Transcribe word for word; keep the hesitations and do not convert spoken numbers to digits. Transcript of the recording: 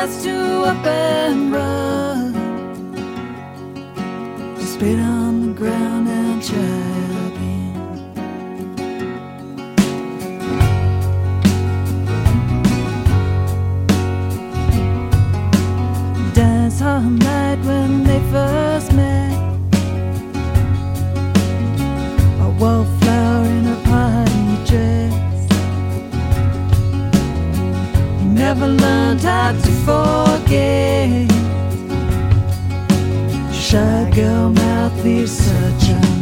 has to up and run, to spit on the ground and try again. Dance all night when they first met, a wallflower in a party dress. He never learned how to forget. Shy girl mouth is such a